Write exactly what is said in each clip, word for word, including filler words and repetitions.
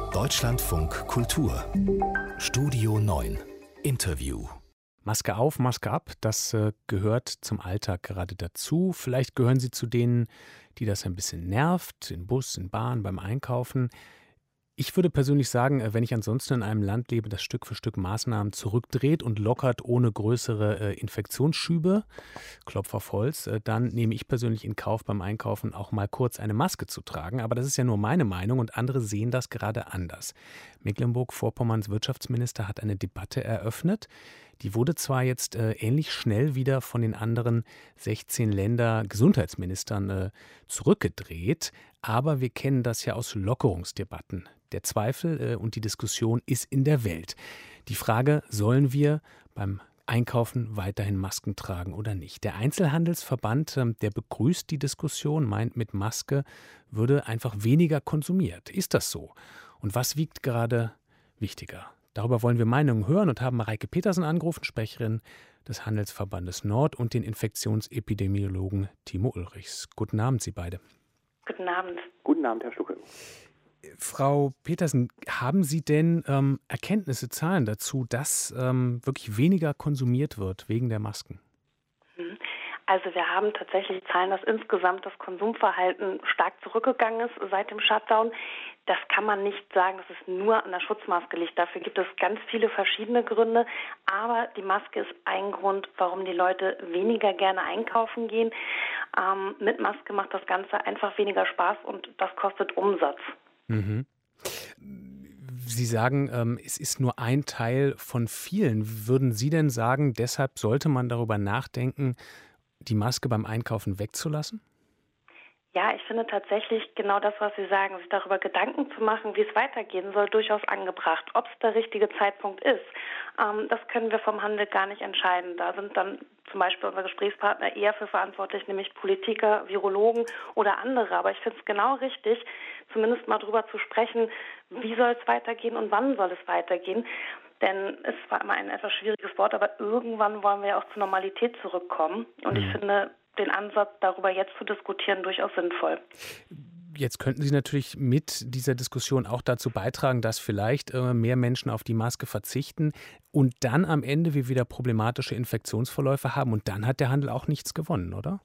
Deutschlandfunk Kultur Studio neun Interview. Maske auf, Maske ab, das äh, gehört zum Alltag gerade dazu. Vielleicht gehören Sie zu denen, die das ein bisschen nervt, in Bus, in Bahn, beim Einkaufen. Ich würde persönlich sagen, wenn ich ansonsten in einem Land lebe, das Stück für Stück Maßnahmen zurückdreht und lockert ohne größere äh, Infektionsschübe, Klopf auf Holz, äh, dann nehme ich persönlich in Kauf, beim Einkaufen auch mal kurz eine Maske zu tragen. Aber das ist ja nur meine Meinung und andere sehen das gerade anders. Mecklenburg-Vorpommerns Wirtschaftsminister hat eine Debatte eröffnet. Die wurde zwar jetzt äh, ähnlich schnell wieder von den anderen sechzehn Länder-Gesundheitsministern äh, zurückgedreht, aber wir kennen das ja aus Lockerungsdebatten. Der Zweifel äh, und die Diskussion ist in der Welt. Die Frage, sollen wir beim Einkaufen weiterhin Masken tragen oder nicht? Der Einzelhandelsverband, äh, der begrüßt die Diskussion, meint, mit Maske würde einfach weniger konsumiert. Ist das so? Und was wiegt gerade wichtiger? Darüber wollen wir Meinungen hören und haben Mareike Petersen angerufen, Sprecherin des Handelsverbandes Nord, und den Infektionsepidemiologen Timo Ulrichs. Guten Abend, Sie beide. Guten Abend. Guten Abend, Herr Schlucke. Frau Petersen, haben Sie denn ähm, Erkenntnisse, Zahlen dazu, dass ähm, wirklich weniger konsumiert wird wegen der Masken? Also wir haben tatsächlich Zahlen, dass insgesamt das Konsumverhalten stark zurückgegangen ist seit dem Shutdown. Das kann man nicht sagen, dass es nur an der Schutzmaske liegt. Dafür gibt es ganz viele verschiedene Gründe. Aber die Maske ist ein Grund, warum die Leute weniger gerne einkaufen gehen. Ähm, mit Maske macht das Ganze einfach weniger Spaß und das kostet Umsatz. Mhm. Sie sagen, ähm, es ist nur ein Teil von vielen. Würden Sie denn sagen, deshalb sollte man darüber nachdenken, die Maske beim Einkaufen wegzulassen? Ja, ich finde tatsächlich genau das, was Sie sagen, sich darüber Gedanken zu machen, wie es weitergehen soll, durchaus angebracht. Ob es der richtige Zeitpunkt ist, ähm, das können wir vom Handel gar nicht entscheiden. Da sind dann zum Beispiel unsere Gesprächspartner eher für verantwortlich, nämlich Politiker, Virologen oder andere. Aber ich finde es genau richtig, zumindest mal darüber zu sprechen, wie soll es weitergehen und wann soll es weitergehen. Denn es war immer ein etwas schwieriges Wort, aber irgendwann wollen wir ja auch zur Normalität zurückkommen. Und mhm. ich finde den Ansatz, darüber jetzt zu diskutieren, durchaus sinnvoll. Jetzt könnten Sie natürlich mit dieser Diskussion auch dazu beitragen, dass vielleicht äh, mehr Menschen auf die Maske verzichten und dann am Ende wir wieder problematische Infektionsverläufe haben. Und dann hat der Handel auch nichts gewonnen, oder?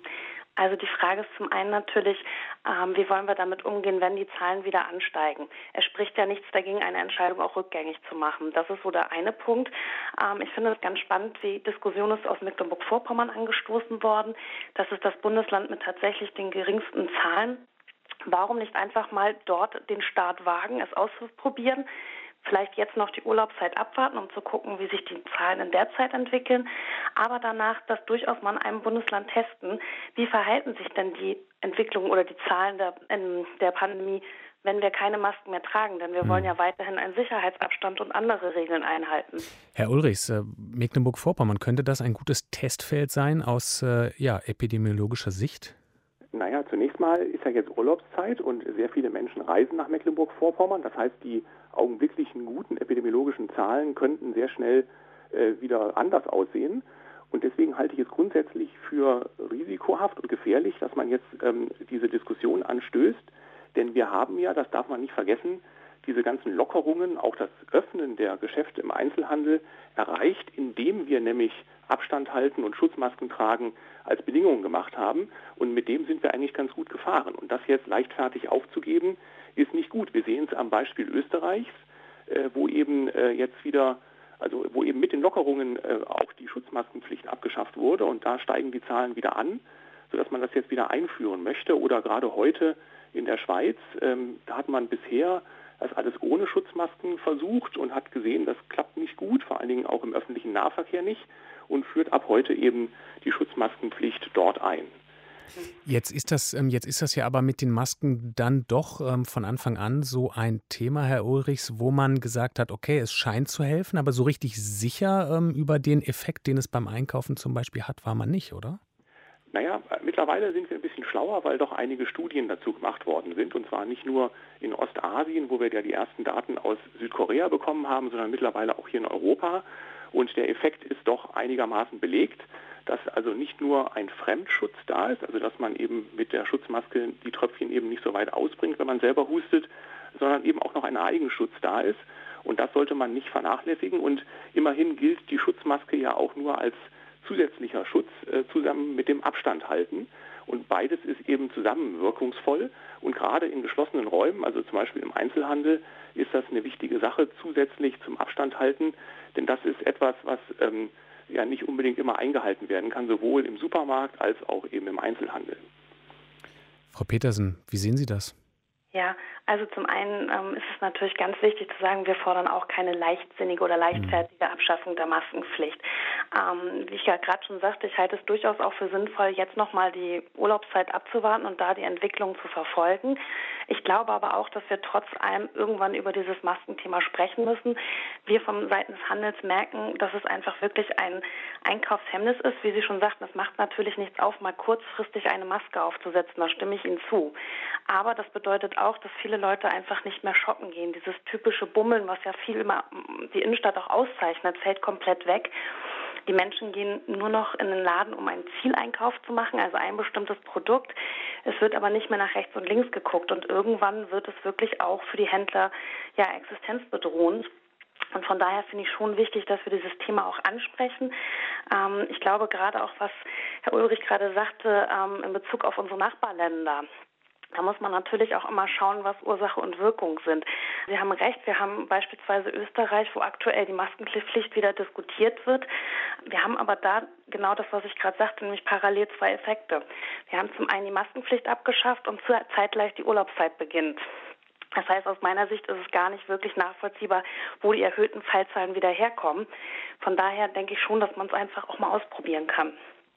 Also die Frage ist zum einen natürlich, ähm, wie wollen wir damit umgehen, wenn die Zahlen wieder ansteigen? Es spricht ja nichts dagegen, eine Entscheidung auch rückgängig zu machen. Das ist so der eine Punkt. Ähm, ich finde es ganz spannend, die Diskussion ist aus Mecklenburg-Vorpommern angestoßen worden. Das ist das Bundesland mit tatsächlich den geringsten Zahlen. Warum nicht einfach mal dort den Start wagen, es auszuprobieren? Vielleicht jetzt noch die Urlaubszeit abwarten, um zu gucken, wie sich die Zahlen in der Zeit entwickeln. Aber danach das durchaus mal in einem Bundesland testen. Wie verhalten sich denn die Entwicklungen oder die Zahlen der, in der Pandemie, wenn wir keine Masken mehr tragen? Denn wir wollen ja weiterhin einen Sicherheitsabstand und andere Regeln einhalten. Herr Ulrichs, äh, Mecklenburg-Vorpommern, könnte das ein gutes Testfeld sein aus äh, ja, epidemiologischer Sicht? Naja, zunächst mal ist ja jetzt Urlaubszeit und sehr viele Menschen reisen nach Mecklenburg-Vorpommern. Das heißt, die augenblicklichen guten epidemiologischen Zahlen könnten sehr schnell äh, wieder anders aussehen. Und deswegen halte ich es grundsätzlich für risikohaft und gefährlich, dass man jetzt ähm, diese Diskussion anstößt. Denn wir haben ja, das darf man nicht vergessen, diese ganzen Lockerungen, auch das Öffnen der Geschäfte im Einzelhandel erreicht, indem wir nämlich Abstand halten und Schutzmasken tragen als Bedingungen gemacht haben. Und mit dem sind wir eigentlich ganz gut gefahren. Und das jetzt leichtfertig aufzugeben, ist nicht gut. Wir sehen es am Beispiel Österreichs, äh, wo eben äh, jetzt wieder, also wo eben mit den Lockerungen äh, auch die Schutzmaskenpflicht abgeschafft wurde. Und da steigen die Zahlen wieder an, sodass man das jetzt wieder einführen möchte. Oder gerade heute in der Schweiz, ähm, da hat man bisher das alles ohne Schutzmasken versucht und hat gesehen, das klappt nicht gut, vor allen Dingen auch im öffentlichen Nahverkehr nicht, und führt ab heute eben die Schutzmaskenpflicht dort ein. Jetzt ist das, jetzt ist das ja aber mit den Masken dann doch ähm, von Anfang an so ein Thema, Herr Ulrichs, wo man gesagt hat, okay, es scheint zu helfen, aber so richtig sicher ähm, über den Effekt, den es beim Einkaufen zum Beispiel hat, war man nicht, oder? Naja, mittlerweile sind wir ein bisschen schlauer, weil doch einige Studien dazu gemacht worden sind. Und zwar nicht nur in Ostasien, wo wir ja die ersten Daten aus Südkorea bekommen haben, sondern mittlerweile auch hier in Europa. Und der Effekt ist doch einigermaßen belegt, dass also nicht nur ein Fremdschutz da ist, also dass man eben mit der Schutzmaske die Tröpfchen eben nicht so weit ausbringt, wenn man selber hustet, sondern eben auch noch ein Eigenschutz da ist. Und das sollte man nicht vernachlässigen. Und immerhin gilt die Schutzmaske ja auch nur als zusätzlicher Schutz äh, zusammen mit dem Abstand halten. Und beides ist eben zusammen wirkungsvoll. Und gerade in geschlossenen Räumen, also zum Beispiel im Einzelhandel, ist das eine wichtige Sache, zusätzlich zum Abstand halten. Denn das ist etwas, was ähm, ja nicht unbedingt immer eingehalten werden kann, sowohl im Supermarkt als auch eben im Einzelhandel. Frau Petersen, wie sehen Sie das? Ja, also zum einen ähm, ist es natürlich ganz wichtig zu sagen, wir fordern auch keine leichtsinnige oder leichtfertige Abschaffung der Maskenpflicht. Ähm, wie ich ja gerade schon sagte, ich halte es durchaus auch für sinnvoll, jetzt nochmal die Urlaubszeit abzuwarten und da die Entwicklung zu verfolgen. Ich glaube aber auch, dass wir trotz allem irgendwann über dieses Maskenthema sprechen müssen. Wir vom Seiten des Handels merken, dass es einfach wirklich ein Einkaufshemmnis ist. Wie Sie schon sagten, es macht natürlich nichts auf, mal kurzfristig eine Maske aufzusetzen, da stimme ich Ihnen zu. Aber das bedeutet auch, dass viele Leute einfach nicht mehr shoppen gehen. Dieses typische Bummeln, was ja viel immer die Innenstadt auch auszeichnet, fällt komplett weg. Die Menschen gehen nur noch in den Laden, um einen Zieleinkauf zu machen, also ein bestimmtes Produkt. Es wird aber nicht mehr nach rechts und links geguckt und irgendwann wird es wirklich auch für die Händler ja existenzbedrohend. Und von daher finde ich schon wichtig, dass wir dieses Thema auch ansprechen. Ähm, ich glaube gerade auch, was Herr Ulrich gerade sagte, ähm, in Bezug auf unsere Nachbarländer. Da muss man natürlich auch immer schauen, was Ursache und Wirkung sind. Sie haben recht, wir haben beispielsweise Österreich, wo aktuell die Maskenpflicht wieder diskutiert wird. Wir haben aber da genau das, was ich gerade sagte, nämlich parallel zwei Effekte. Wir haben zum einen die Maskenpflicht abgeschafft und zeitgleich die Urlaubszeit beginnt. Das heißt, aus meiner Sicht ist es gar nicht wirklich nachvollziehbar, wo die erhöhten Fallzahlen wieder herkommen. Von daher denke ich schon, dass man es einfach auch mal ausprobieren kann.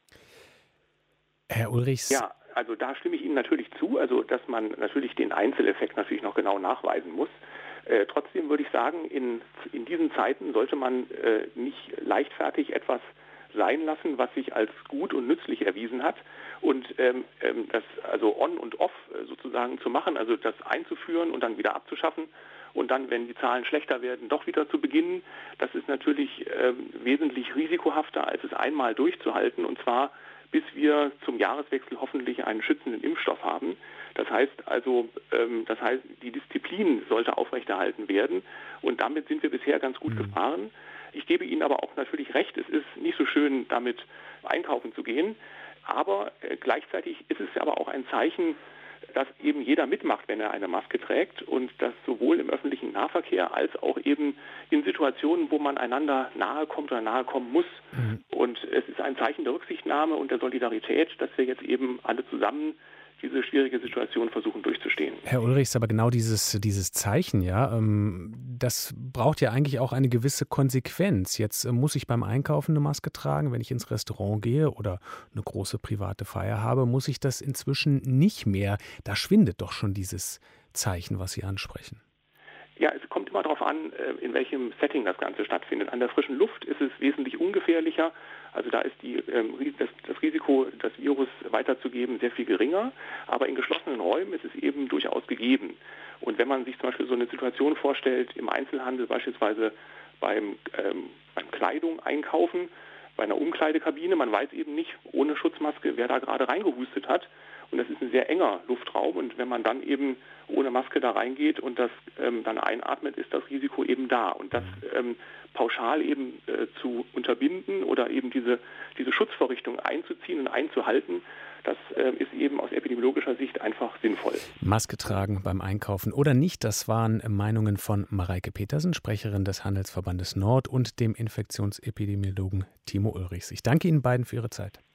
Herr Ulrichs. Ja. Also da stimme ich Ihnen natürlich zu, also dass man natürlich den Einzeleffekt natürlich noch genau nachweisen muss. Äh, trotzdem würde ich sagen, in, in diesen Zeiten sollte man äh, nicht leichtfertig etwas sein lassen, was sich als gut und nützlich erwiesen hat. Und ähm, ähm, das also on und off sozusagen zu machen, also das einzuführen und dann wieder abzuschaffen und dann, wenn die Zahlen schlechter werden, doch wieder zu beginnen, das ist natürlich ähm, wesentlich risikohafter, als es einmal durchzuhalten, und zwar bis wir zum Jahreswechsel hoffentlich einen schützenden Impfstoff haben. Das heißt also, ähm, das heißt, die Disziplin sollte aufrechterhalten werden und damit sind wir bisher ganz gut mhm. gefahren. Ich gebe Ihnen aber auch natürlich recht, es ist nicht so schön, damit einkaufen zu gehen, aber äh, gleichzeitig ist es aber auch ein Zeichen, dass eben jeder mitmacht, wenn er eine Maske trägt, und das sowohl im öffentlichen Nahverkehr als auch eben in Situationen, wo man einander nahe kommt oder nahe kommen muss. Mhm. Und es ist ein Zeichen der Rücksichtnahme und der Solidarität, dass wir jetzt eben alle zusammen diese schwierige Situation versuchen durchzustehen. Herr Ulrichs, aber genau dieses, dieses Zeichen, ja, ähm, das braucht ja eigentlich auch eine gewisse Konsequenz. Jetzt äh, muss ich beim Einkaufen eine Maske tragen, wenn ich ins Restaurant gehe oder eine große private Feier habe, muss ich das inzwischen nicht mehr. Da schwindet doch schon dieses Zeichen, was Sie ansprechen. Ja, es kommt immer darauf an, in welchem Setting das Ganze stattfindet. An der frischen Luft ist es wesentlich ungefährlicher. Also da ist die, das, das Risiko, das Virus weiterzugeben, sehr viel geringer. Aber in geschlossenen Räumen ist es eben durchaus gegeben. Und wenn man sich zum Beispiel so eine Situation vorstellt, im Einzelhandel beispielsweise beim, ähm, beim Kleidung einkaufen, bei einer Umkleidekabine, man weiß eben nicht ohne Schutzmaske, wer da gerade reingehustet hat. Und das ist ein sehr enger Luftraum. Und wenn man dann eben ohne Maske da reingeht und das ähm, dann einatmet, ist das Risiko eben da. Und das ähm, pauschal eben äh, zu unterbinden oder eben diese, diese Schutzvorrichtung einzuziehen und einzuhalten, das äh, ist eben aus epidemiologischer Sicht einfach sinnvoll. Maske tragen beim Einkaufen oder nicht, das waren Meinungen von Mareike Petersen, Sprecherin des Handelsverbandes Nord, und dem Infektionsepidemiologen Timo Ulrichs. Ich danke Ihnen beiden für Ihre Zeit.